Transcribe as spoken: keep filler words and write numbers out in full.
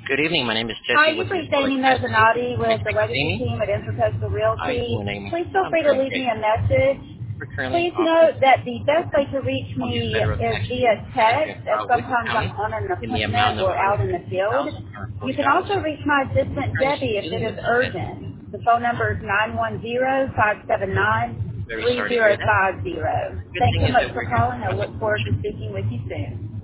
Good evening. My name is Jesse. Hi, you've reached Amy Mezzanotte with the legacy team at Intercoastal Realty. Please feel free to leave me a message. Please note that the best way to reach me is via text, as sometimes I'm on an appointment or out in the field. You can also reach my assistant, Debbie, if it is urgent. The phone number is nine one zero, five seven nine, three zero five zero. Thanks so much for calling. I look forward to speaking with you soon.